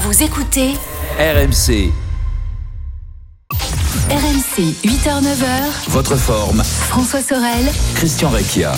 Vous écoutez RMC. RMC, 8h-9h. Votre forme. François Sorel. Christian Recchia.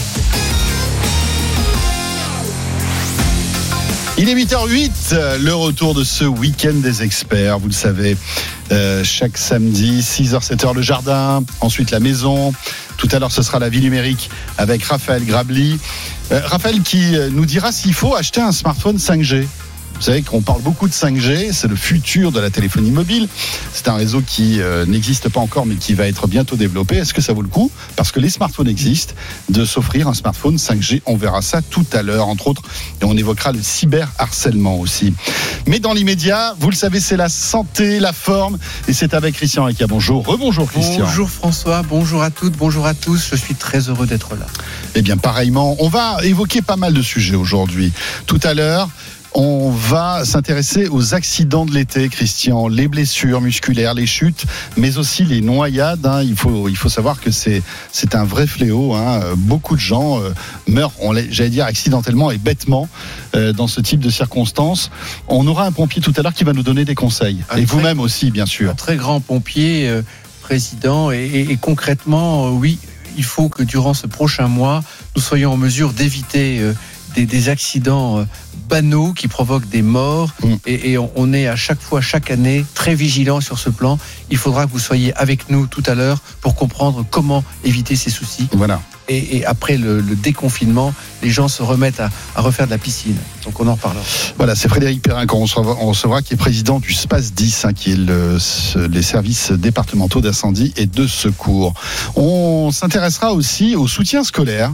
Il est 8h08, le retour de ce week-end des experts, vous le savez, chaque samedi, 6h, 7h le jardin, ensuite la maison, tout à l'heure ce sera la vie numérique avec Raphaël Grabli. Raphaël qui nous dira s'il faut acheter un smartphone 5G. Vous savez qu'on parle beaucoup de 5G, c'est le futur de la téléphonie mobile. C'est un réseau qui n'existe pas encore mais qui va être bientôt développé. Est-ce que ça vaut le coup, parce que les smartphones existent, de s'offrir un smartphone 5G? On verra ça tout à l'heure, entre autres, et on évoquera le cyberharcèlement aussi. Mais dans l'immédiat, vous le savez, c'est la santé, la forme, et c'est avec Christian Recchia. Bonjour, rebonjour Christian. Bonjour François, bonjour à toutes, bonjour à tous, je suis très heureux d'être là. Eh bien pareillement, on va évoquer pas mal de sujets aujourd'hui. Tout à l'heure, on va s'intéresser aux accidents de l'été, Christian, les blessures musculaires, les chutes, mais aussi les noyades. Il faut savoir que c'est un vrai fléau. Beaucoup de gens meurent, j'allais dire accidentellement et bêtement, dans ce type de circonstances. On aura un pompier tout à l'heure qui va nous donner des conseils. Et vous-même aussi, bien sûr. Un très grand pompier, président, et concrètement, oui, il faut que durant ce prochain mois, nous soyons en mesure d'éviter des accidents banaux qui provoquent des morts et on est à chaque fois, chaque année, très vigilant sur ce plan. Il faudra que vous soyez avec nous tout à l'heure pour comprendre comment éviter ces soucis. Voilà. Et après le déconfinement, les gens se remettent à refaire de la piscine. Donc on en reparlera. Voilà, c'est Frédéric Perrin qu'on recevra, qui est président du SPAS 10, qui est les services départementaux d'incendie et de secours. On s'intéressera aussi au soutien scolaire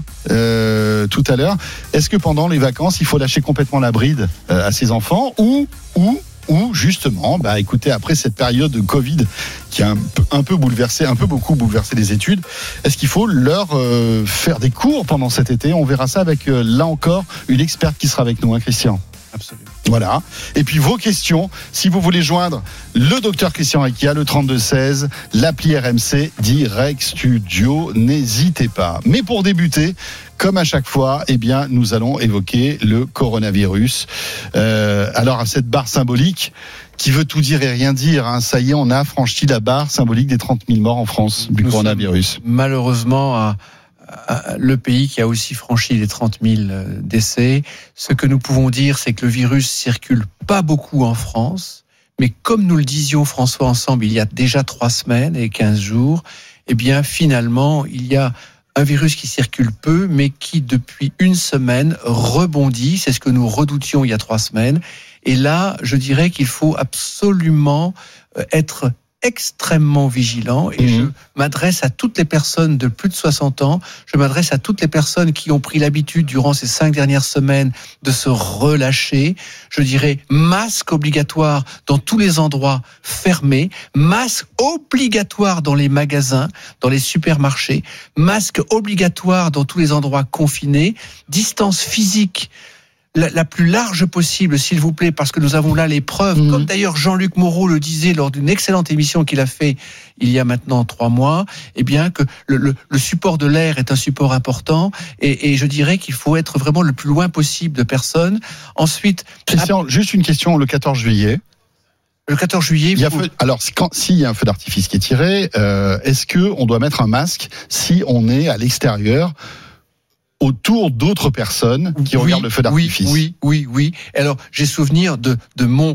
tout à l'heure. Est-ce que pendant les vacances, il faut lâcher complètement la bride à ses enfants ou justement, écoutez, après cette période de Covid qui a beaucoup bouleversé les études, est-ce qu'il faut leur faire des cours pendant cet été? On verra ça avec, là encore, une experte qui sera avec nous, Christian. Absolument. Voilà. Et puis vos questions, si vous voulez joindre le docteur Christian Recchia, le 3216, l'appli RMC Direct Studio, n'hésitez pas. Mais pour débuter, comme à chaque fois, nous allons évoquer le coronavirus. Alors à cette barre symbolique qui veut tout dire et rien dire, ça y est, on a franchi la barre symbolique des 30 000 morts en France du coronavirus. Malheureusement, le pays qui a aussi franchi les 30 000 décès. Ce que nous pouvons dire, c'est que le virus circule pas beaucoup en France, mais comme nous le disions François ensemble il y a déjà 3 semaines et 15 jours, finalement il y a un virus qui circule peu, mais qui depuis 1 semaine rebondit. C'est ce que nous redoutions il y a 3 semaines. Et là, je dirais qu'il faut absolument être extrêmement vigilant, et je m'adresse à toutes les personnes de plus de 60 ans, je m'adresse à toutes les personnes qui ont pris l'habitude durant ces 5 dernières semaines de se relâcher. Je dirais masque obligatoire dans tous les endroits fermés, masque obligatoire dans les magasins, dans les supermarchés, masque obligatoire dans tous les endroits confinés, distance physique la plus large possible, s'il vous plaît, parce que nous avons là les preuves, comme d'ailleurs Jean-Luc Moreau le disait lors d'une excellente émission qu'il a fait il y a maintenant 3 mois, que le support de l'air est un support important, et je dirais qu'il faut être vraiment le plus loin possible de personnes. Ensuite, Christian, juste une question, le 14 juillet. Le 14 juillet... s'il y a un feu d'artifice qui est tiré, est-ce qu'on doit mettre un masque si on est à l'extérieur autour d'autres personnes qui regardent le feu d'artifice? Oui. Alors, j'ai souvenir de mon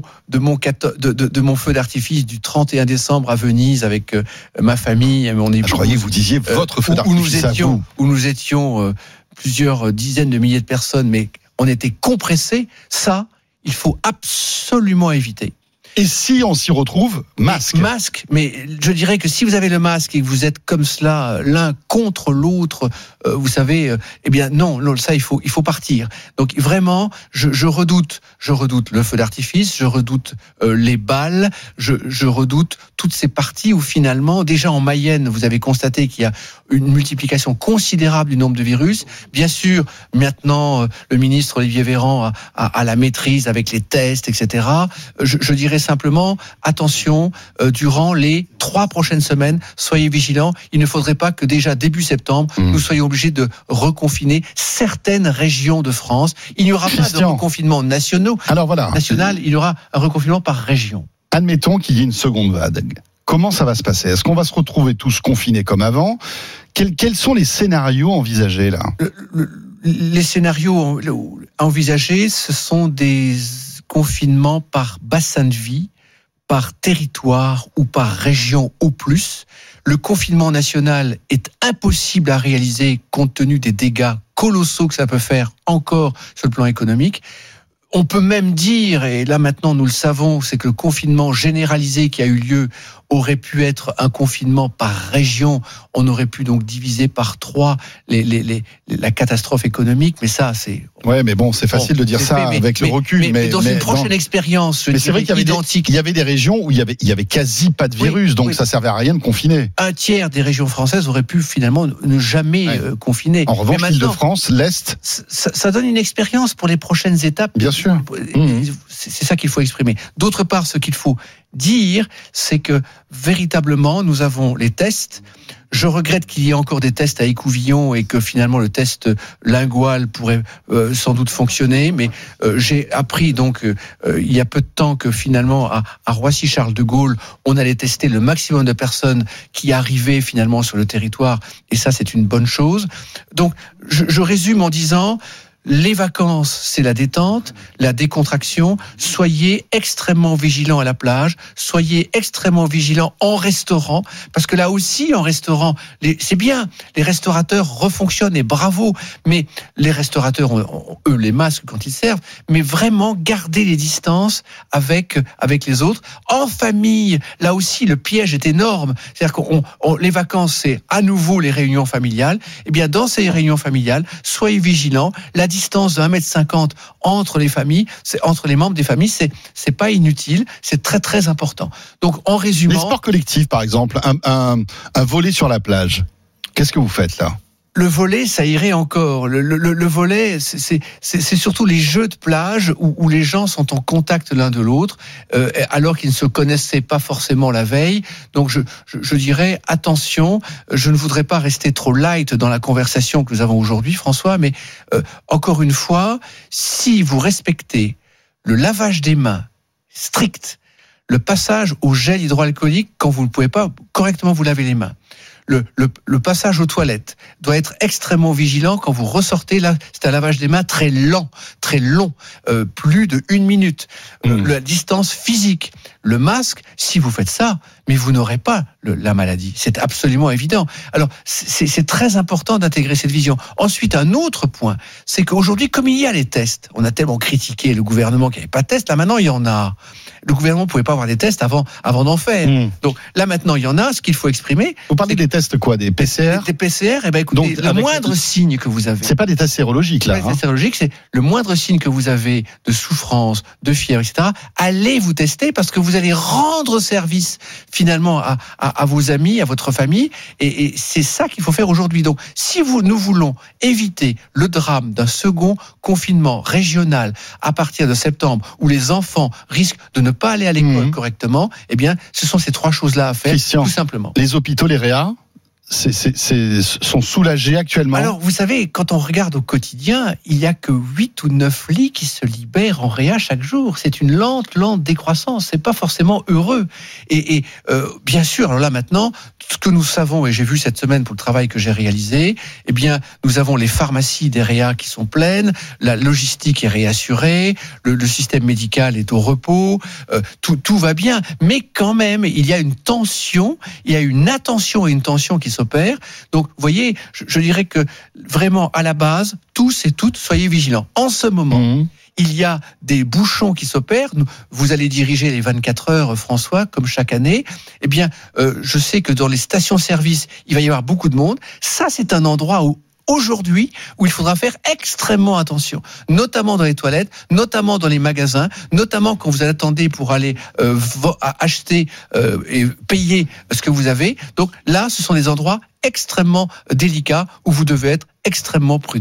feu d'artifice du 31 décembre à Venise avec ma famille, mon épouse. Je croyais que vous disiez votre feu d'artifice à vous. Où nous étions plusieurs dizaines de milliers de personnes, mais on était compressés. Ça, il faut absolument éviter. Et si on s'y retrouve, masque. Mais je dirais que si vous avez le masque et que vous êtes comme cela, l'un contre l'autre, vous savez, non, ça il faut partir. Donc vraiment, je redoute le feu d'artifice, je redoute les balles, je redoute toutes ces parties où finalement, déjà en Mayenne, vous avez constaté qu'il y a une multiplication considérable du nombre de virus. Bien sûr, maintenant, le ministre Olivier Véran a la maîtrise avec les tests, etc. Je dirais simplement, attention, durant les 3 prochaines semaines, soyez vigilants. Il ne faudrait pas que déjà début septembre, nous soyons obligés de reconfiner certaines régions de France. Il n'y aura pas de reconfinement national, il y aura un reconfinement par région. Admettons qu'il y ait une seconde vague. Comment ça va se passer ? Est-ce qu'on va se retrouver tous confinés comme avant ? Quels sont les scénarios envisagés là ? Les scénarios envisagés, ce sont des confinements par bassin de vie, par territoire ou par région au plus. Le confinement national est impossible à réaliser compte tenu des dégâts colossaux que ça peut faire encore sur le plan économique. On peut même dire, et là maintenant nous le savons, c'est que le confinement généralisé qui a eu lieu aurait pu être un confinement par région. On aurait pu donc diviser par 3 la catastrophe économique, mais ça c'est... Ouais, mais bon, c'est facile de dire ça avec le recul. Mais dans une prochaine expérience, mais c'est vrai qu'il y avait des régions où il y avait quasi pas de virus, donc ça servait à rien de confiner. Un tiers des régions françaises auraient pu finalement ne jamais confiner. En revanche, l'Île-de-France, l'Est... Ça donne une expérience pour les prochaines étapes. Bien sûr. C'est ça qu'il faut exprimer. D'autre part, ce qu'il faut dire, c'est que véritablement, nous avons les tests. Je regrette qu'il y ait encore des tests à Écouvillon et que finalement le test lingual pourrait sans doute fonctionner. Mais j'ai appris donc il y a peu de temps que finalement à Roissy-Charles de Gaulle, on allait tester le maximum de personnes qui arrivaient finalement sur le territoire. Et ça, c'est une bonne chose. Donc, je résume en disant... Les vacances, c'est la détente, la décontraction. Soyez extrêmement vigilants à la plage. Soyez extrêmement vigilants en restaurant. Parce que là aussi, en restaurant, c'est bien. Les restaurateurs refonctionnent et bravo. Mais les restaurateurs ont eux, les masques quand ils servent. Mais vraiment, gardez les distances avec les autres. En famille, là aussi, le piège est énorme. C'est-à-dire que les vacances, c'est à nouveau les réunions familiales. Eh bien, dans ces réunions familiales, soyez vigilants. La distance de 1,50 m entre les familles, entre les membres des familles, c'est pas inutile, c'est très très important. Donc en résumant, les sports collectifs par exemple, un volley sur la plage, qu'est-ce que vous faites là ? Le volley, ça irait encore. Le volley, c'est surtout les jeux de plage où les gens sont en contact l'un de l'autre, alors qu'ils ne se connaissaient pas forcément la veille. Donc je dirais attention. Je ne voudrais pas rester trop light dans la conversation que nous avons aujourd'hui, François, mais encore une fois, si vous respectez le lavage des mains strict, le passage au gel hydroalcoolique quand vous ne pouvez pas correctement vous laver les mains, le passage aux toilettes doit être extrêmement vigilant quand vous ressortez. Là, c'est un lavage des mains très lent, très long, plus de 1 minute. La distance physique, le masque, si vous faites ça, mais vous n'aurez pas la maladie. C'est absolument évident. Alors, c'est très important d'intégrer cette vision. Ensuite, un autre point, c'est qu'aujourd'hui, comme il y a les tests, on a tellement critiqué le gouvernement qu'il n'y avait pas de tests, là maintenant il y en a. Le gouvernement ne pouvait pas avoir des tests avant d'en faire. Donc là maintenant il y en a. Ce qu'il faut exprimer. Vous parlez des tests quoi, des PCR ? Des PCR. Eh ben écoutez, donc, le moindre signe que vous avez. C'est pas des tests sérologiques là. C'est pas des tests sérologiques, c'est le moindre signe que vous avez de souffrance, de fièvre, etc. Allez vous tester parce que vous allez rendre service finalement à vos amis, à votre famille, et c'est ça qu'il faut faire aujourd'hui. Donc, si nous voulons éviter le drame d'un second confinement régional à partir de septembre, où les enfants risquent de ne pas aller à l'école correctement, eh bien, ce sont ces 3 choses-là à faire, Christian, tout simplement. Les hôpitaux, les réa, sont soulagés actuellement. Alors, vous savez, quand on regarde au quotidien, il n'y a que 8 ou 9 lits qui se libèrent en réa chaque jour. C'est une lente décroissance. C'est pas forcément heureux. Et bien sûr, alors là maintenant, ce que nous savons, et j'ai vu cette semaine pour le travail que j'ai réalisé, eh bien, nous avons les pharmacies des réa qui sont pleines, la logistique est réassurée, le système médical est au repos, tout va bien. Mais quand même, il y a une tension, il y a une attention et une tension qui s'opère. Donc, vous voyez, je dirais que vraiment, à la base, tous et toutes, soyez vigilants. En ce moment, il y a des bouchons qui s'opèrent. Vous allez diriger les 24 heures, François, comme chaque année. Eh bien, je sais que dans les stations-service, il va y avoir beaucoup de monde. Ça, c'est un endroit aujourd'hui où il faudra faire extrêmement attention, notamment dans les toilettes, notamment dans les magasins, notamment quand vous attendez pour aller acheter et payer ce que vous avez. Donc là, ce sont des endroits extrêmement délicats où vous devez être extrêmement prudent.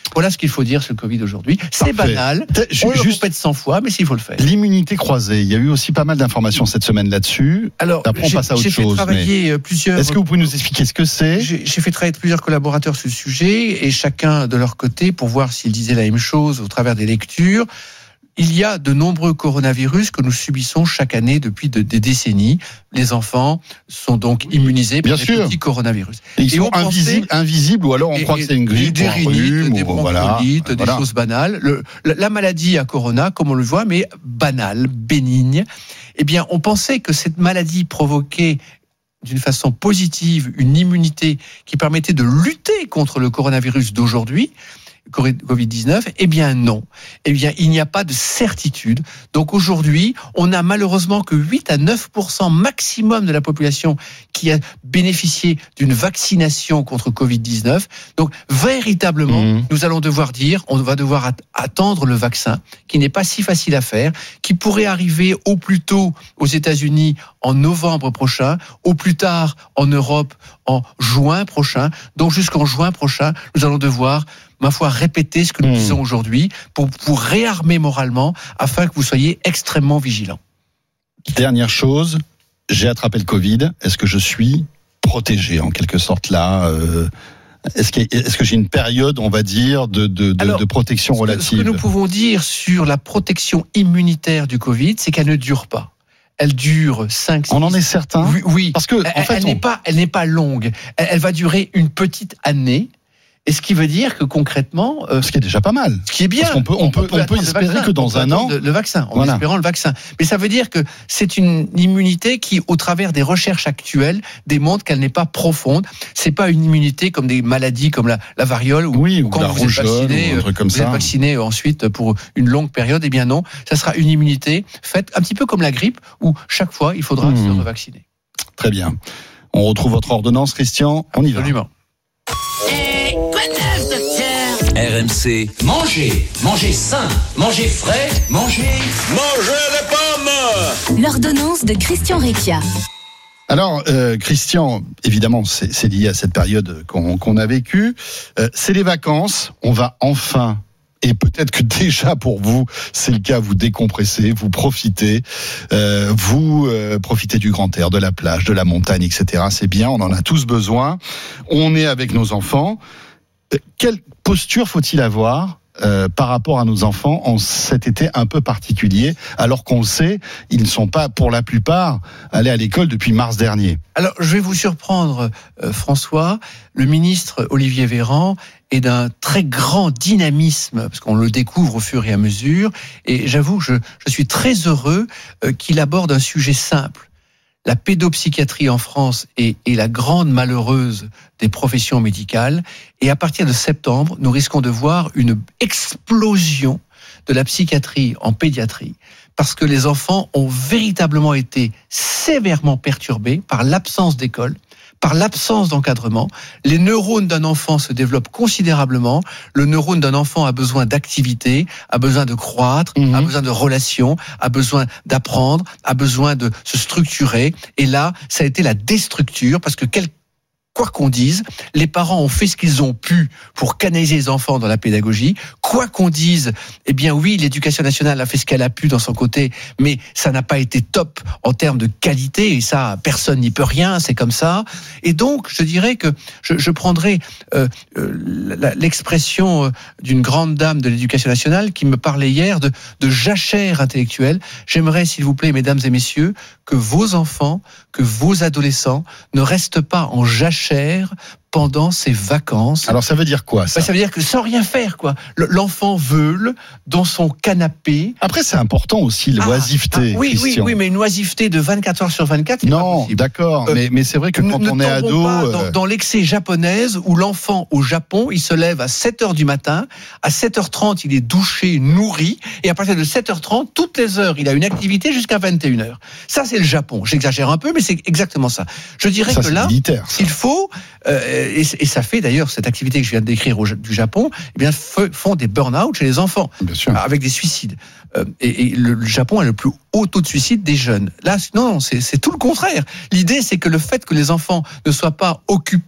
Voilà ce qu'il faut dire sur le Covid aujourd'hui. C'est Parfait. banal, on le répète 100 fois, mais s'il faut le faire. L'immunité croisée, il y a eu aussi pas mal d'informations cette semaine là-dessus. Alors, Après, on passe à autre j'ai fait chose. travailler plusieurs... Est-ce que vous pouvez nous expliquer ce que c'est ? J'ai fait travailler plusieurs collaborateurs sur le sujet, et chacun de leur côté, pour voir s'ils disaient la même chose au travers des lectures. Il y a de nombreux coronavirus que nous subissons chaque année depuis des décennies. Les enfants sont donc immunisés par des petits coronavirus. Et ils sont invisibles, ou alors on croit que c'est une grippe, des rhinites, des bronchiolites, voilà. des choses banales. La maladie à corona, comme on le voit, mais banale, bénigne. Eh bien, on pensait que cette maladie provoquait d'une façon positive une immunité qui permettait de lutter contre le coronavirus d'aujourd'hui, Covid-19, eh bien non. Eh bien, il n'y a pas de certitude. Donc aujourd'hui, on n'a malheureusement que 8 à 9% maximum de la population qui a bénéficié d'une vaccination contre Covid-19. Donc véritablement, nous allons devoir dire, on va devoir attendre le vaccin, qui n'est pas si facile à faire, qui pourrait arriver au plus tôt aux États-Unis en novembre prochain, au plus tard en Europe en juin prochain. Donc jusqu'en juin prochain, nous allons devoir, ma foi, répéter ce que nous disons aujourd'hui pour vous réarmer moralement afin que vous soyez extrêmement vigilants. Dernière chose, j'ai attrapé le Covid. Est-ce que je suis protégé en quelque sorte là Est-ce que j'ai une période, on va dire, de protection relative ? Ce que nous pouvons dire sur la protection immunitaire du Covid, c'est qu'elle ne dure pas. Elle dure 5, 6... On en est certain ? Oui. Parce que, en fait, elle n'est pas longue. Elle va durer une petite année. Et ce qui veut dire que concrètement, ce qui est déjà pas mal. Ce qui est bien. Parce qu'on peut espérer que dans un an, le vaccin, en espérant le vaccin. Mais ça veut dire que c'est une immunité qui, au travers des recherches actuelles, démontre qu'elle n'est pas profonde. C'est pas une immunité comme des maladies comme la variole ou quand la vous êtes vacciné, ou un truc comme ça. Êtes vacciné ensuite pour une longue période. Eh bien non, ça sera une immunité faite un petit peu comme la grippe où chaque fois il faudra se revacciner. Très bien. On retrouve votre ordonnance, Christian. On y va. Absolument. RMC. Mangez sain, mangez frais, mangez les pommes. L'ordonnance de Christian Recchia. Alors, Christian, évidemment, c'est lié à cette période qu'on a vécue. C'est les vacances. On va enfin, et peut-être que déjà pour vous, c'est le cas, vous décompressez, vous profitez, profitez du grand air, de la plage, de la montagne, etc. C'est bien, on en a tous besoin. On est avec nos enfants. Quelle posture faut-il avoir par rapport à nos enfants en cet été un peu particulier, alors qu'on le sait, ils ne sont pas, pour la plupart, allés à l'école depuis mars dernier. Alors, je vais vous surprendre, François. Le ministre Olivier Véran est d'un très grand dynamisme, parce qu'on le découvre au fur et à mesure, et j'avoue, je suis très heureux qu'il aborde un sujet simple. La pédopsychiatrie en France est la grande malheureuse des professions médicales. Et à partir de septembre, nous risquons de voir une explosion de la psychiatrie en pédiatrie. Parce que les enfants ont véritablement été sévèrement perturbés par l'absence d'école, par l'absence d'encadrement. Les neurones d'un enfant se développent considérablement. Le neurone d'un enfant a besoin d'activité, a besoin de croître, a besoin de relations, a besoin d'apprendre, a besoin de se structurer. Et là, ça a été la déstructure, parce que quoi qu'on dise, les parents ont fait ce qu'ils ont pu pour canaliser les enfants dans la pédagogie. Quoi qu'on dise, eh bien oui, l'éducation nationale a fait ce qu'elle a pu dans son côté, mais ça n'a pas été top en termes de qualité, et ça, personne n'y peut rien, c'est comme ça. Et donc, je dirais que je prendrai l'expression d'une grande dame de l'éducation nationale qui me parlait hier de jachère intellectuelle. J'aimerais, s'il vous plaît, mesdames et messieurs, que vos enfants, que vos adolescents ne restent pas en jachère pendant ses vacances. Alors ça veut dire quoi, ça ? Ça veut dire que sans rien faire, quoi. L'enfant veule dans son canapé. Après, c'est important aussi, l'oisiveté. Oui, mais une oisiveté de 24 heures sur 24, c'est pas possible. D'accord, mais c'est vrai que quand on est ado... Pas dans l'excès japonaise où l'enfant au Japon, il se lève à 7h du matin, à 7h30, il est douché, nourri, et à partir de 7h30, toutes les heures, il a une activité jusqu'à 21h. Ça, c'est le Japon. J'exagère un peu, mais c'est exactement ça. Je dirais que là, il faut... et ça fait d'ailleurs cette activité que je viens de décrire du Japon, eh bien font des burn-out chez les enfants, avec des suicides. Et le Japon a le plus haut taux de suicide des jeunes. Là, non, c'est tout le contraire. L'idée, c'est que le fait que les enfants ne soient pas occupés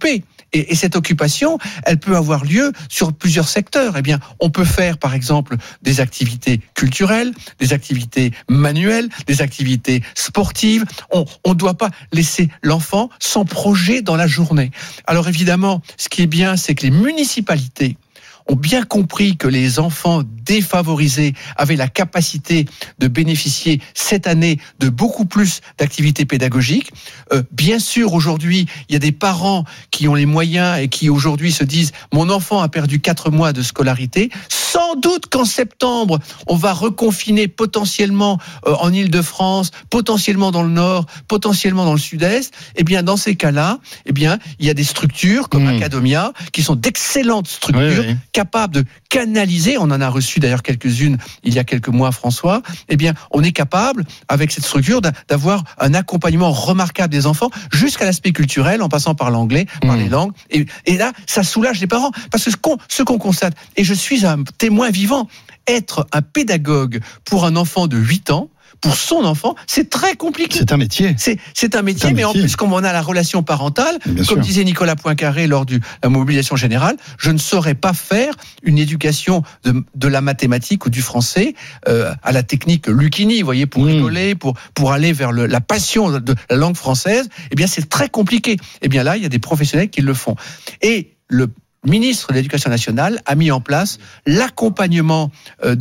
Et cette occupation, elle peut avoir lieu sur plusieurs secteurs. Eh bien, on peut faire, par exemple, des activités culturelles, des activités manuelles, des activités sportives. On ne doit pas laisser l'enfant sans projet dans la journée. Alors évidemment, ce qui est bien, c'est que les municipalités ont bien compris que les enfants défavorisés avaient la capacité de bénéficier cette année de beaucoup plus d'activités pédagogiques. Bien sûr, aujourd'hui, il y a des parents qui ont les moyens et qui aujourd'hui se disent « Mon enfant a perdu 4 mois de scolarité. Sans doute qu'en septembre, on va reconfiner potentiellement en Île-de-France, potentiellement dans le Nord, potentiellement dans le Sud-Est. » Eh bien, dans ces cas-là, eh bien, il y a des structures comme Academia qui sont d'excellentes structures capables de canaliser. On en a reçu d'ailleurs quelques-unes il y a quelques mois, François. Eh bien, on est capable, avec cette structure, d'avoir un accompagnement remarquable des enfants jusqu'à l'aspect culturel, en passant par l'anglais, par les langues. Et là, ça soulage les parents. Parce que ce qu'on constate, et je suis un témoin vivant, être un pédagogue pour un enfant de 8 ans, pour son enfant, c'est très compliqué. C'est un métier. C'est un métier, mais en plus, comme on a la relation parentale, comme disait Nicolas Poincaré lors de la mobilisation générale, je ne saurais pas faire une éducation de la mathématique ou du français à la technique Lucchini, vous voyez, pour rigoler, pour aller vers la passion de la langue française. Eh bien, c'est très compliqué. Eh bien là, il y a des professionnels qui le font. Et le ministre de l'Éducation nationale a mis en place l'accompagnement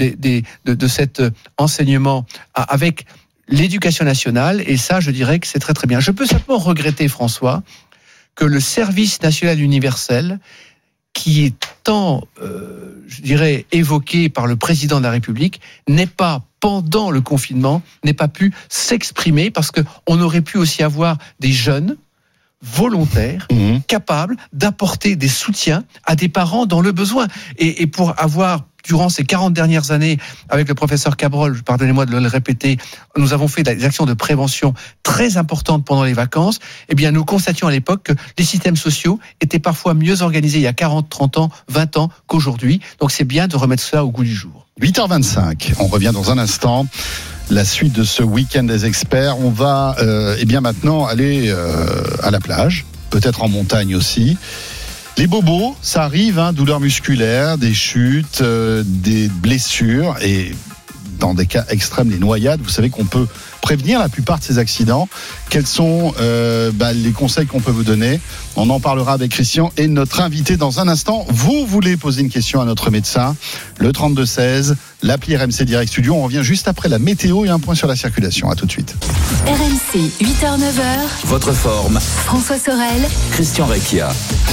de cet enseignement avec l'Éducation nationale, et ça, je dirais que c'est très très bien. Je peux simplement regretter, François, que le service national universel, qui est tant, je dirais, évoqué par le président de la République, n'ait pas, pendant le confinement, n'ait pas pu s'exprimer, parce qu'on aurait pu aussi avoir des jeunes volontaires, capables d'apporter des soutiens à des parents dans le besoin. Et pour avoir, durant ces 40 dernières années, avec le professeur Cabrol, pardonnez-moi de le répéter, nous avons fait des actions de prévention très importantes pendant les vacances. Eh bien, nous constations à l'époque que les systèmes sociaux étaient parfois mieux organisés il y a 40, 30 ans, 20 ans qu'aujourd'hui. Donc c'est bien de remettre cela au goût du jour. 8h25, on revient dans un instant. La suite de ce week-end des experts, on va bien maintenant aller à la plage, peut-être en montagne aussi. Les bobos, ça arrive, douleurs musculaires, des chutes, des blessures et dans des cas extrêmes, les noyades. Vous savez qu'on peut prévenir la plupart de ces accidents. Quels sont les conseils qu'on peut vous donner? On en parlera avec Christian et notre invité dans un instant. Vous voulez poser une question à notre médecin, le 3216, l'appli RMC Direct Studio. On revient juste après la météo et un point sur la circulation. À tout de suite. RMC, 8h-9h. Votre forme. François Sorel. Christian Recchia.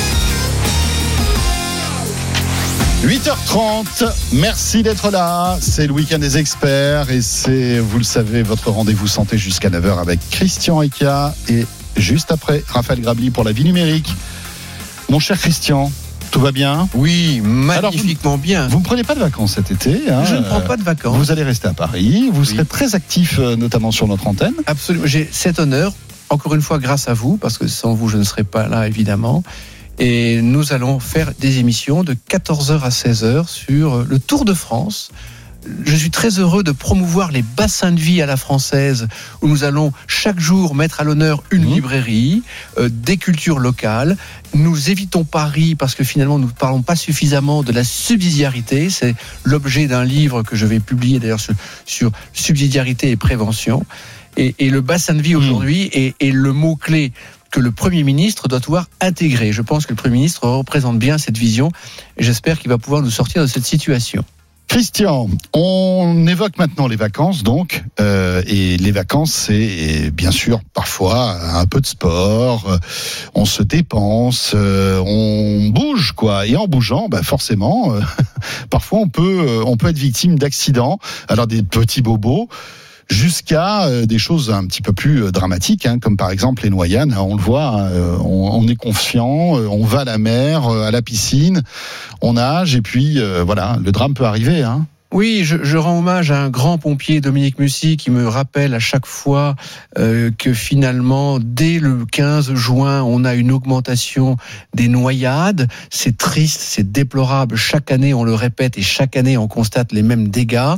8h30, merci d'être là, c'est le week-end des experts et c'est, vous le savez, votre rendez-vous santé jusqu'à 9h avec Christian Recchia et juste après Raphaël Grabli pour la vie numérique. Mon cher Christian, tout va bien? Oui, magnifiquement bien. Vous ne prenez pas de vacances cet été? Je ne prends pas de vacances. Vous allez rester à Paris, vous serez très actif notamment sur notre antenne. Absolument, j'ai cet honneur, encore une fois grâce à vous, parce que sans vous je ne serais pas là évidemment. Et nous allons faire des émissions de 14h à 16h sur le Tour de France. Je suis très heureux de promouvoir les bassins de vie à la française, où nous allons chaque jour mettre à l'honneur une librairie, des cultures locales. Nous évitons Paris parce que finalement nous ne parlons pas suffisamment de la subsidiarité. C'est l'objet d'un livre que je vais publier d'ailleurs sur subsidiarité et prévention. Et le bassin de vie aujourd'hui est le mot-clé que le Premier ministre doit pouvoir intégrer. Je pense que le Premier ministre représente bien cette vision et j'espère qu'il va pouvoir nous sortir de cette situation. Christian, on évoque maintenant les vacances donc, et les vacances c'est bien sûr parfois un peu de sport, on se dépense, on bouge quoi, et en bougeant forcément, parfois on peut être victime d'accidents, alors des petits bobos, jusqu'à des choses un petit peu plus dramatiques, comme par exemple les noyades. On le voit, on est confiant, on va à la mer, à la piscine, on nage et puis voilà, le drame peut arriver. Oui, je rends hommage à un grand pompier, Dominique Mussy, qui me rappelle à chaque fois que finalement, dès le 15 juin, on a une augmentation des noyades. C'est triste, c'est déplorable. Chaque année, on le répète et chaque année, on constate les mêmes dégâts.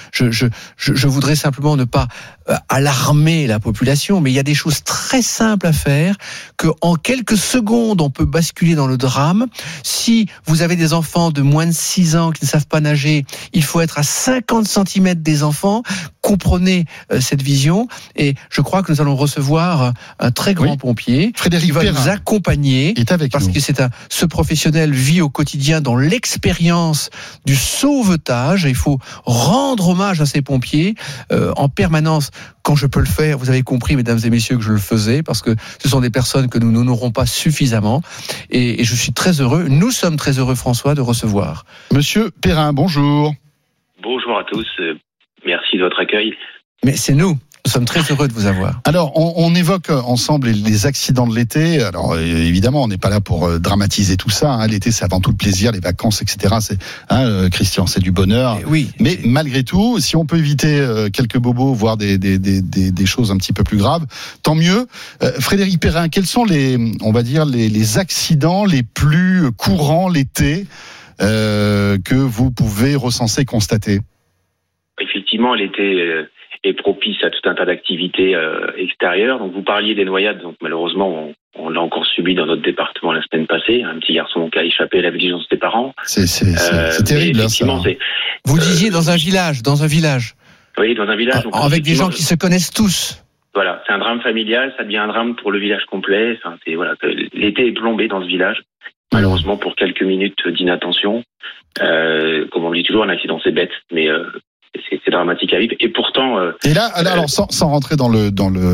Je voudrais simplement ne pas alarmer la population, mais il y a des choses très simples à faire, que en quelques secondes, on peut basculer dans le drame. Si vous avez des enfants de moins de 6 ans qui ne savent pas nager, il faut être à 50 cm des enfants. Comprenez cette vision, et je crois que nous allons recevoir un très grand pompier, Frédéric qui va Perrin nous accompagner, est avec parce nous. que ce professionnel vit au quotidien dans l'expérience du sauvetage, et il faut rendre hommage à ces pompiers en permanence. Quand je peux le faire, vous avez compris, mesdames et messieurs, que je le faisais, parce que ce sont des personnes que nous n'honorons pas suffisamment, et je suis très heureux, nous sommes très heureux, François, de recevoir Monsieur Perrin, bonjour. Bonjour à tous, merci de votre accueil. Mais c'est nous sommes très heureux de vous avoir. Alors, on évoque ensemble les accidents de l'été. Alors, évidemment, on n'est pas là pour dramatiser tout ça. Hein. L'été, c'est avant tout le plaisir, les vacances, etc. C'est, Christian, c'est du bonheur. Oui. Mais malgré tout, si on peut éviter quelques bobos, voire des choses un petit peu plus graves, tant mieux. Frédéric Perrin, quels sont les accidents les plus courants l'été que vous pouvez recenser, constater? Effectivement, l'été est propice à tout un tas d'activités extérieures. Donc vous parliez des noyades, donc malheureusement on l'a encore subi dans notre département la semaine passée, un petit garçon qui a échappé à la vigilance des parents. C'est terrible, hein, ça. Vous disiez dans un village. Oui, dans un village. Donc, avec des gens qui se connaissent tous. Voilà, c'est un drame familial, ça devient un drame pour le village complet. Enfin, l'été est plombé dans ce village, malheureusement pour quelques minutes d'inattention. Comme on le dit toujours, un accident c'est bête, mais c'est dramatique à vivre. Et pourtant. Et là, alors sans rentrer dans les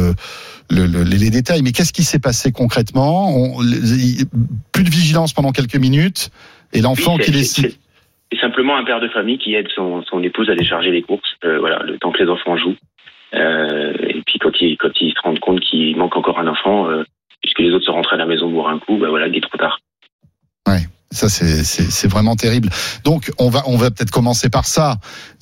détails, mais qu'est-ce qui s'est passé concrètement? Plus de vigilance pendant quelques minutes, et l'enfant qui décide. C'est simplement un père de famille qui aide son épouse à décharger les courses. Le temps que les enfants jouent. Et puis quand ils se rendent compte qu'il manque encore un enfant, puisque les autres se rentrent à la maison boire un coup, il est trop tard. Ouais. Ça, c'est vraiment terrible. Donc, on va peut-être commencer par ça.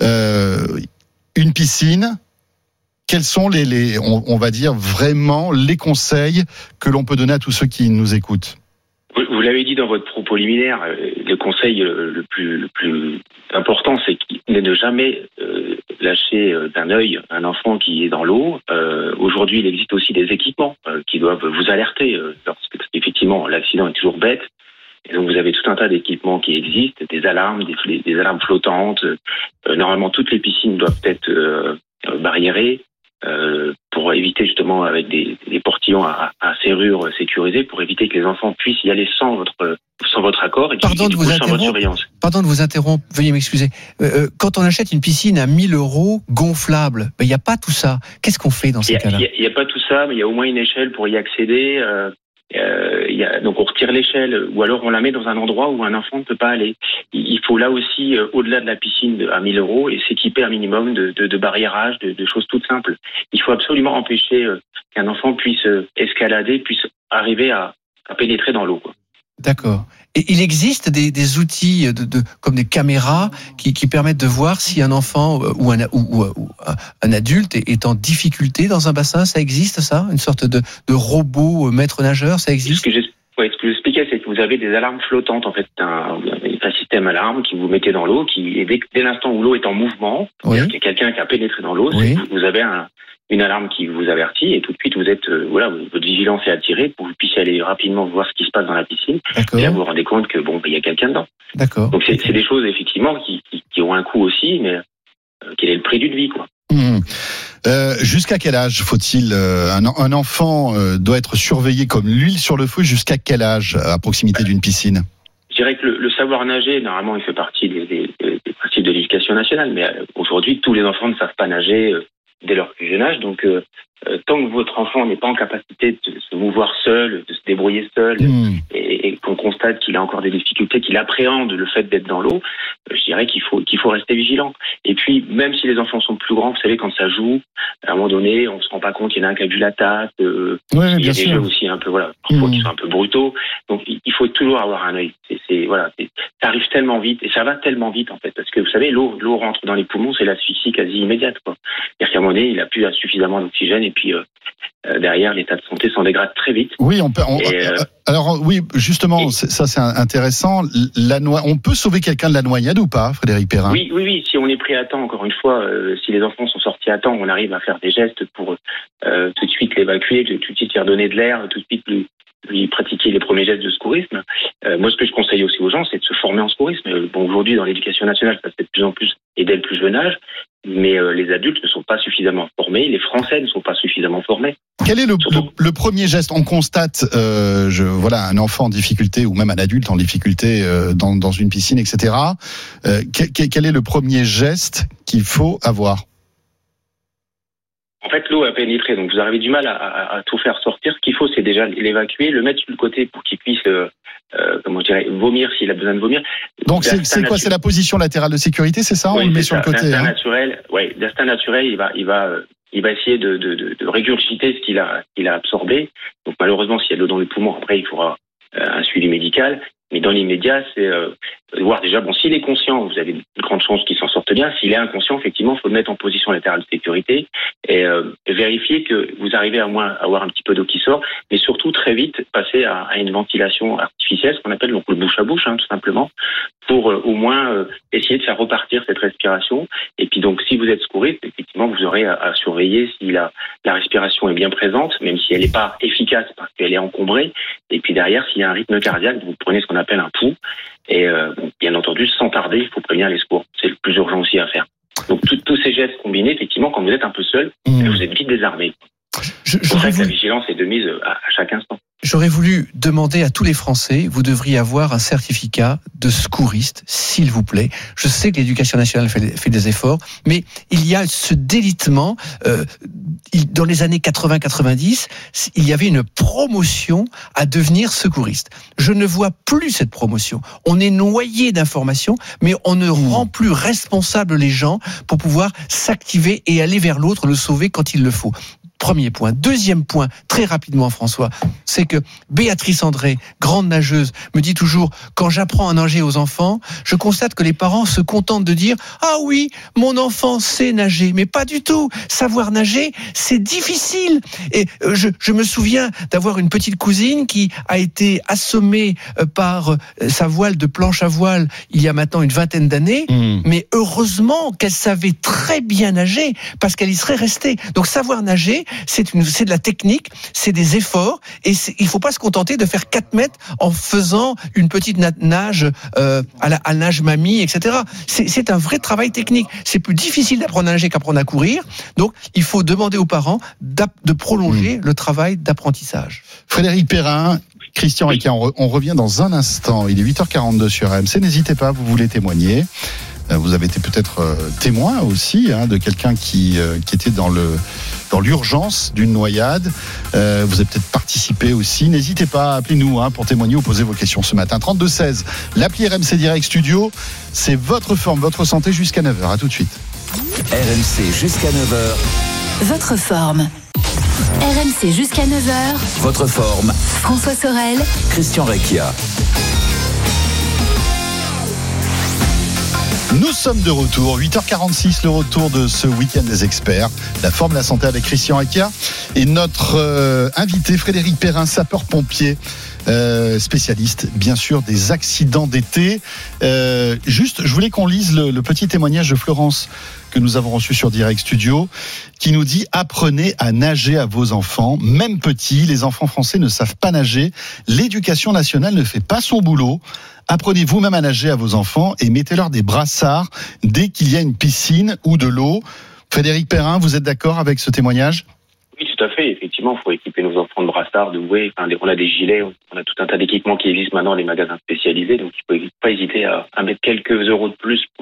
Une piscine. Quels sont on va dire vraiment les conseils que l'on peut donner à tous ceux qui nous écoutent? Vous l'avez dit dans votre propos liminaire, le conseil le plus important, c'est de ne jamais lâcher d'un œil un enfant qui est dans l'eau. Aujourd'hui, il existe aussi des équipements qui doivent vous alerter lorsque effectivement l'accident est toujours bête. Et donc vous avez tout un tas d'équipements qui existent, des alarmes, des alarmes flottantes. Normalement, toutes les piscines doivent être barriérées pour éviter justement avec des portillons à serrure sécurisée, pour éviter que les enfants puissent y aller sans votre accord et sans votre surveillance. Pardon de vous interrompre, veuillez m'excuser. Quand on achète une piscine à 1 000 € gonflable, il n'y a pas tout ça. Qu'est-ce qu'on fait dans ces cas-là? Il n'y a pas tout ça, mais il y a au moins une échelle pour y accéder. Donc on retire l'échelle, ou alors on la met dans un endroit où un enfant ne peut pas aller. Il faut là aussi, au-delà de la piscine à 1 000 €, et s'équiper un minimum de barriérage, de choses toutes simples. Il faut absolument empêcher qu'un enfant puisse escalader, puisse arriver à pénétrer dans l'eau, quoi. D'accord. Et il existe des outils comme des caméras qui permettent de voir si un enfant ou un adulte est en difficulté dans un bassin. Ça existe, ça? Une sorte de robot maître nageur, ça existe? Ce que j'expliquais, c'est que vous avez des alarmes flottantes, en fait, un système alarme qui vous mettez dans l'eau, et dès l'instant où l'eau est en mouvement, oui. Il y a quelqu'un qui a pénétré dans l'eau, oui. Vous avez une alarme qui vous avertit, et tout de suite vous êtes, votre vigilance est attirée pour que vous puissiez aller rapidement voir ce qui se passe dans la piscine. D'accord. Et là vous vous rendez compte que il y a quelqu'un dedans. D'accord. Donc c'est des choses effectivement qui ont un coût aussi, mais quel est le prix d'une vie, quoi. Jusqu'à quel âge faut-il un enfant doit être surveillé comme l'huile sur le feu? Jusqu'à quel âge à proximité d'une piscine? Je dirais que le savoir nager, normalement, il fait partie des principes de l'éducation nationale, mais aujourd'hui, tous les enfants ne savent pas nager dès leur plus jeune âge, donc tant que votre enfant n'est pas en capacité de se mouvoir seul, de se débrouiller seul, et qu'on constate qu'il a encore des difficultés, qu'il appréhende le fait d'être dans l'eau, je dirais qu'il faut rester vigilant. Et puis, même si les enfants sont plus grands, vous savez, quand ça joue, à un moment donné, on se rend pas compte qu'il y en a un qui a vu la tasse. Il y a des jeux aussi un peu, voilà, parfois qui sont un peu brutaux. Donc, il faut toujours avoir un œil. Ça arrive tellement vite et ça va tellement vite en fait, parce que vous savez, l'eau rentre dans les poumons, c'est l'asphyxie quasi immédiate, quoi. C'est-à-dire qu'à un moment donné, il n'a plus suffisamment d'oxygène et puis derrière, l'état de santé s'en dégrade très vite. Oui, alors oui, justement, ça c'est intéressant. On peut sauver quelqu'un de la noyade ou pas, Frédéric Perrin? Oui. Si on est pris à temps, encore une fois, si les enfants sont sortis à temps, on arrive à faire des gestes pour tout de suite l'évacuer, tout de suite lui redonner de l'air, tout de suite lui pratiquer les premiers gestes de secourisme. Moi, ce que je conseille aussi aux gens, c'est de se former en secourisme. Bon, aujourd'hui, dans l'éducation nationale, ça se fait de plus en plus et dès le plus jeune âge, mais les adultes ne sont pas suffisamment formés, les Français ne sont pas suffisamment formés. Quel est le premier geste? On constate un enfant en difficulté ou même un adulte en difficulté dans une piscine, etc. Quel est le premier geste qu'il faut avoir? En fait, l'eau a pénétré, donc vous avez du mal à tout faire sortir. Ce qu'il faut, c'est déjà l'évacuer, le mettre sur le côté pour qu'il puisse, vomir s'il a besoin de vomir. Donc c'est quoi? C'est la position latérale de sécurité, c'est ça? Oui, on le met sur le côté. D'instinct naturel, il va essayer de régurgiter ce qu'il a absorbé. Donc malheureusement, s'il y a de l'eau dans les poumons, après il faudra un suivi médical. Mais dans l'immédiat, c'est voir déjà, s'il est conscient, vous avez une grande chance qu'il s'en sorte bien. S'il est inconscient, effectivement, il faut le mettre en position latérale de sécurité et vérifier que vous arrivez à moins avoir un petit peu d'eau qui sort, mais surtout très vite passer à une ventilation artificielle, ce qu'on appelle donc le bouche à bouche, tout simplement, pour au moins essayer de faire repartir cette respiration. Et puis donc, si vous êtes secouriste, effectivement, vous aurez à surveiller si la respiration est bien présente, même si elle n'est pas efficace parce qu'elle est encombrée. Et puis derrière, s'il y a un rythme cardiaque, vous prenez ce qu'on appelle un pouls. Et bien entendu, sans tarder, il faut prévenir les secours. C'est le plus urgent aussi à faire. Donc tous ces gestes combinés, effectivement, quand vous êtes un peu seul, vous êtes vite désarmé. C'est pour ça que la vigilance est de mise à chaque instant. J'aurais voulu demander à tous les Français, vous devriez avoir un certificat de secouriste, s'il vous plaît. Je sais que l'éducation nationale fait des efforts, mais il y a ce délitement. Dans les années 80-90, il y avait une promotion à devenir secouriste. Je ne vois plus cette promotion. On est noyé d'informations, mais on ne rend plus responsable les gens pour pouvoir s'activer et aller vers l'autre, le sauver quand il le faut. Premier point. Deuxième point, très rapidement, François, c'est que Béatrice André, grande nageuse, me dit toujours, quand j'apprends à nager aux enfants, je constate que les parents se contentent de dire « Ah oui, mon enfant sait nager ». Mais pas du tout. Savoir nager, c'est difficile. Et je me souviens d'avoir une petite cousine qui a été assommée par sa voile de planche à voile il y a maintenant une vingtaine d'années. Mais heureusement qu'elle savait très bien nager parce qu'elle y serait restée. Donc savoir nager, c'est de la technique, c'est des efforts, et il faut pas se contenter de faire 4 mètres en faisant une petite nage à la nage mamie, etc. C'est un vrai travail technique. C'est plus difficile d'apprendre à nager qu'apprendre à courir. Donc, il faut demander aux parents de prolonger le travail d'apprentissage. Frédéric Perrin, Christian Requier, on revient dans un instant. Il est 8h42 sur RMC. N'hésitez pas, vous voulez témoigner. Vous avez été peut-être témoin aussi de quelqu'un qui était dans l'urgence d'une noyade. Vous avez peut-être participé aussi. N'hésitez pas, appelez-nous pour témoigner ou poser vos questions ce matin. 32-16, l'appli RMC Direct Studio. C'est votre forme, votre santé jusqu'à 9h. À tout de suite. RMC jusqu'à 9h. Votre forme. RMC jusqu'à 9h. Votre forme. François Sorel. Christian Requier. Nous sommes de retour, 8h46, le retour de ce week-end des experts, la forme, la santé avec Christian Requier et notre invité Frédéric Perrin, sapeur-pompier, spécialiste bien sûr des accidents d'été. Juste, je voulais qu'on lise le petit témoignage de Florence que nous avons reçu sur Direct Studio, qui nous dit: apprenez à nager à vos enfants, même petits. Les enfants français ne savent pas nager. L'éducation nationale ne fait pas son boulot. Apprenez vous-même à nager à vos enfants et mettez-leur des brassards dès qu'il y a une piscine ou de l'eau. Frédéric Perrin, vous êtes d'accord avec ce témoignage ? Oui, tout à fait. Effectivement, il faut équiper nos enfants de brassards, de bouées. On a des gilets, on a tout un tas d'équipements qui existent maintenant dans les magasins spécialisés. Donc, il ne faut pas hésiter à mettre quelques euros de plus pour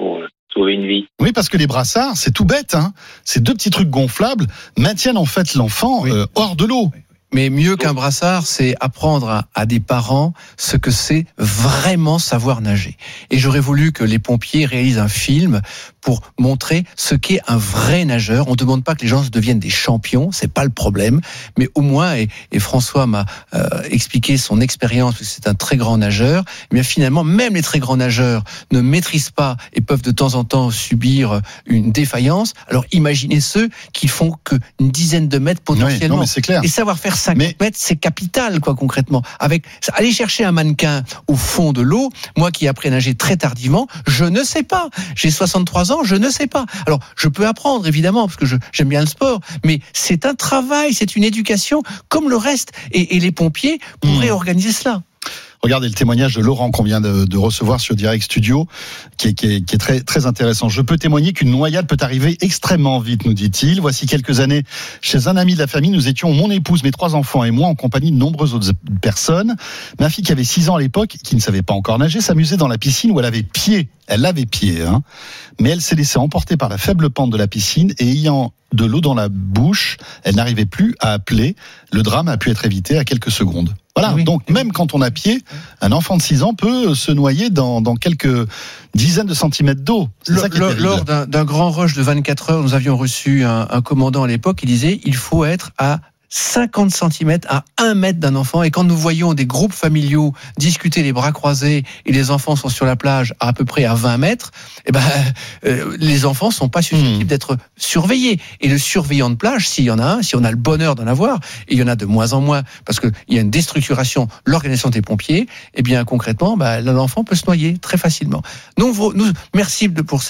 sauver une vie. Oui, parce que les brassards, c'est tout bête, hein. Ces 2 petits trucs gonflables maintiennent en fait l'enfant hors de l'eau. Mais mieux qu'un brassard, c'est apprendre à des parents ce que c'est vraiment savoir nager. Et j'aurais voulu que les pompiers réalisent un film pour montrer ce qu'est un vrai nageur. On ne demande pas que les gens deviennent des champions, c'est pas le problème, mais au moins, et François m'a expliqué son expérience, parce que c'est un très grand nageur, eh bien finalement, même les très grands nageurs ne maîtrisent pas et peuvent de temps en temps subir une défaillance. Alors imaginez ceux qui font qu'une dizaine de mètres potentiellement. Oui, non, mais c'est clair. Et savoir faire 50 mètres, c'est capital, quoi, concrètement. Aller chercher un mannequin au fond de l'eau, moi qui ai appris à nager très tardivement, je ne sais pas. J'ai 63 ans, je ne sais pas. Alors, je peux apprendre, évidemment, parce que j'aime bien le sport, mais c'est un travail, c'est une éducation, comme le reste. Et les pompiers pourraient organiser cela. Regardez le témoignage de Laurent qu'on vient de recevoir sur Direct Studio, qui est très, très intéressant. Je peux témoigner qu'une noyade peut arriver extrêmement vite, nous dit-il. Voici quelques années, chez un ami de la famille, nous étions, mon épouse, mes 3 enfants et moi, en compagnie de nombreuses autres personnes. Ma fille, qui avait 6 ans à l'époque, qui ne savait pas encore nager, s'amusait dans la piscine où elle avait pied. Elle avait pied, hein. Mais elle s'est laissée emporter par la faible pente de la piscine et ayant de l'eau dans la bouche, elle n'arrivait plus à appeler. Le drame a pu être évité à quelques secondes. Voilà, oui. Donc même quand on a pied, un enfant de 6 ans peut se noyer dans quelques dizaines de centimètres d'eau. Lors d'un grand rush de 24 heures, nous avions reçu un commandant à l'époque qui disait il faut être à 50 cm à 1 mètre d'un enfant. Et quand nous voyons des groupes familiaux discuter les bras croisés et les enfants sont sur la plage à peu près à 20 mètres, les enfants sont pas susceptibles d'être surveillés. Et le surveillant de plage, s'il y en a un, si on a le bonheur d'en avoir, et il y en a de moins en moins, parce qu'il y a une déstructuration, l'organisation des pompiers, eh bien concrètement, l'enfant peut se noyer très facilement. Nous merci pour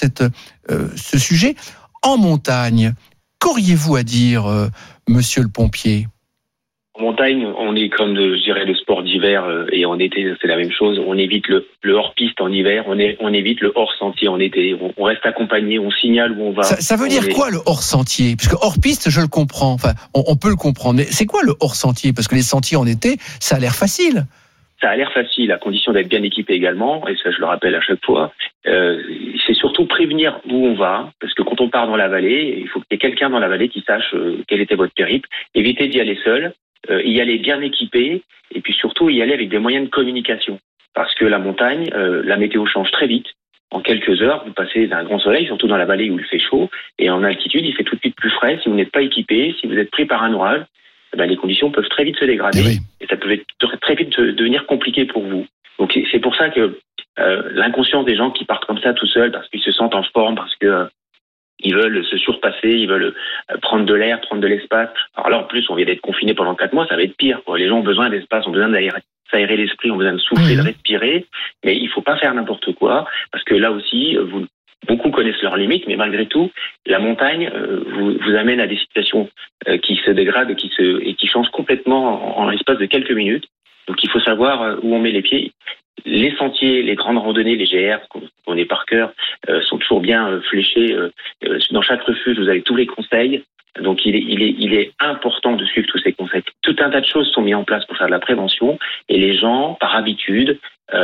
ce sujet. En montagne, qu'auriez-vous à dire, monsieur le pompier ? En montagne, on est comme, je dirais, le sport d'hiver, et en été, c'est la même chose. On évite le hors-piste en hiver, on évite le hors-sentier en été. On reste accompagné, on signale où on va. Ça veut dire quoi, le hors-sentier ? Parce que hors-piste, je le comprends. Enfin, on peut le comprendre. Mais c'est quoi le hors-sentier ? Parce que les sentiers en été, ça a l'air facile. Ça a l'air facile, à condition d'être bien équipé également, et ça je le rappelle à chaque fois. C'est surtout prévenir où on va, parce que quand on part dans la vallée, il faut qu'il y ait quelqu'un dans la vallée qui sache quel était votre périple. Évitez d'y aller seul, y aller bien équipé, et puis surtout y aller avec des moyens de communication. Parce que la montagne, la météo change très vite. En quelques heures, vous passez d'un grand soleil, surtout dans la vallée où il fait chaud, et en altitude, il fait tout de suite plus frais. Si vous n'êtes pas équipé, si vous êtes pris par un orage, les conditions peuvent très vite se dégrader et ça peut très vite devenir compliqué pour vous. Donc c'est pour ça que l'inconscience des gens qui partent comme ça tout seuls parce qu'ils se sentent en forme, parce que ils veulent se surpasser, ils veulent prendre de l'air, prendre de l'espace. Alors là en plus on vient d'être confiné pendant 4 mois, ça va être pire, quoi. Les gens ont besoin d'espace, ont besoin s'aérer l'esprit, ont besoin de souffler, de respirer, mais il faut pas faire n'importe quoi parce que là aussi beaucoup connaissent leurs limites, mais malgré tout, la montagne vous amène à des situations qui se dégradent et qui changent complètement en l'espace de quelques minutes. Donc il faut savoir où on met les pieds. Les sentiers, les grandes randonnées, les GR, qu'on est par cœur, sont toujours bien fléchés. Dans chaque refuge, vous avez tous les conseils. Donc il est important de suivre tous ces conseils. Tout un tas de choses sont mises en place pour faire de la prévention et les gens, par habitude,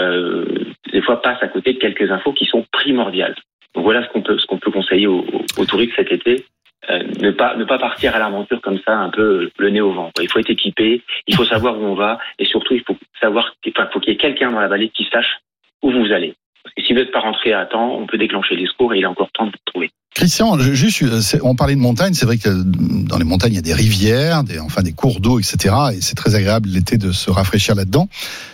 des fois passent à côté de quelques infos qui sont primordiales. Donc voilà ce qu'on peut conseiller aux touristes cet été. Ne pas partir à l'aventure comme ça, un peu le nez au vent. Il faut être équipé, il faut savoir où on va, et surtout il faut qu'il y ait quelqu'un dans la vallée qui sache où vous allez. Et si vous n'êtes pas rentré à temps, on peut déclencher les secours et il est encore temps de vous trouver. Christian, on parlait de montagne, c'est vrai que dans les montagnes il y a des rivières, des cours d'eau, etc. Et c'est très agréable l'été de se rafraîchir là-dedans.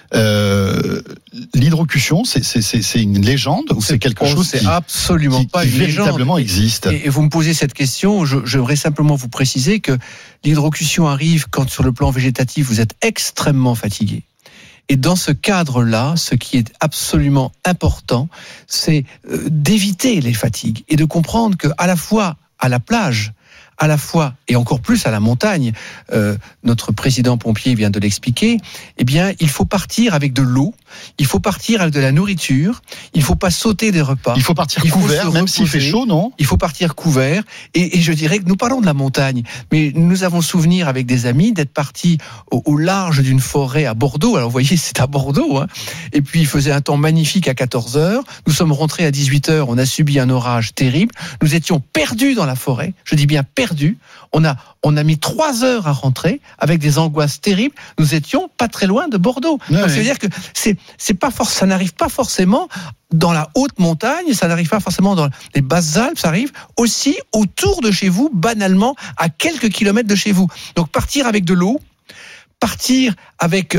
L'hydrocution, c'est une légende ou c'est quelque chose qui absolument pas une légende, véritablement existe. Et vous me posez cette question, j'aimerais simplement vous préciser que l'hydrocution arrive quand sur le plan végétatif vous êtes extrêmement fatigué. Et dans ce cadre-là, ce qui est absolument important, c'est d'éviter les fatigues et de comprendre que à la fois à la plage, à la fois, et encore plus à la montagne, notre président pompier vient de l'expliquer, eh bien, il faut partir avec de l'eau, il faut partir avec de la nourriture, il ne faut pas sauter des repas. Il faut partir couvert, même s'il fait chaud, non ? Il faut partir couvert. Et je dirais que nous parlons de la montagne, mais nous avons souvenir avec des amis d'être partis au large d'une forêt à Bordeaux. Alors, vous voyez, c'est à Bordeaux, hein. Et puis, il faisait un temps magnifique à 14h. Nous sommes rentrés à 18h. On a subi un orage terrible. Nous étions perdus dans la forêt. Je dis bien perdus. On a mis 3 heures à rentrer avec des angoisses terribles. Nous étions pas très loin de Bordeaux. Ouais, donc, c'est-à-dire que ça n'arrive pas forcément dans la haute montagne, ça n'arrive pas forcément dans les basses Alpes, ça arrive aussi autour de chez vous, banalement, à quelques kilomètres de chez vous. Donc, partir avec de l'eau, partir avec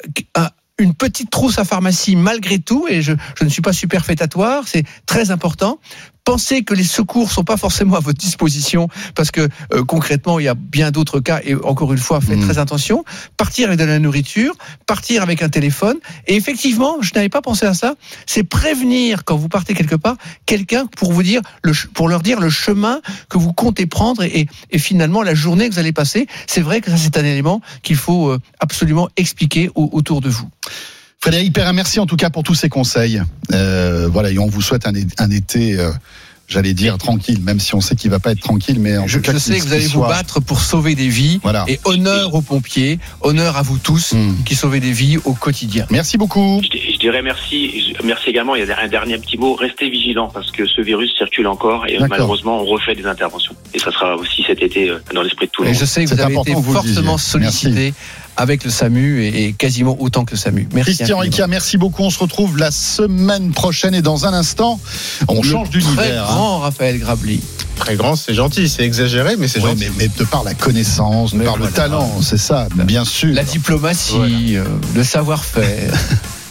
une petite trousse à pharmacie malgré tout, et je ne suis pas superfétatoire, c'est très important. Pensez que les secours sont pas forcément à votre disposition parce que concrètement il y a bien d'autres cas, et encore une fois faites très attention. Partir avec de la nourriture, partir avec un téléphone, et effectivement je n'avais pas pensé à ça, c'est prévenir quand vous partez quelque part quelqu'un pour vous dire pour leur dire le chemin que vous comptez prendre et finalement la journée que vous allez passer. C'est vrai que ça c'est un élément qu'il faut absolument expliquer autour de vous. Frédéric Perrin, merci en tout cas pour tous ces conseils. Voilà, et on vous souhaite un été, j'allais dire tranquille, même si on sait qu'il va pas être tranquille, mais en tout cas, je sais que vous allez vous battre pour sauver des vies. Voilà. Et honneur aux pompiers, honneur à vous tous qui sauvez des vies au quotidien. Merci beaucoup. Je dirais merci également. Il y a un dernier petit mot. Restez vigilants parce que ce virus circule encore et malheureusement on refait des interventions. Et ça sera aussi cet été dans l'esprit de tout le monde. Je sais que vous avez été fortement sollicité avec le SAMU et quasiment autant que le SAMU. Merci. Christian Ricard, merci beaucoup. On se retrouve la semaine prochaine et dans un instant, on change d'univers. Très grand Raphaël Grabli. Très grand, c'est gentil, c'est exagéré, mais c'est gentil. Mais de par la connaissance, de par le talent, c'est ça, bien sûr. La diplomatie, le savoir-faire.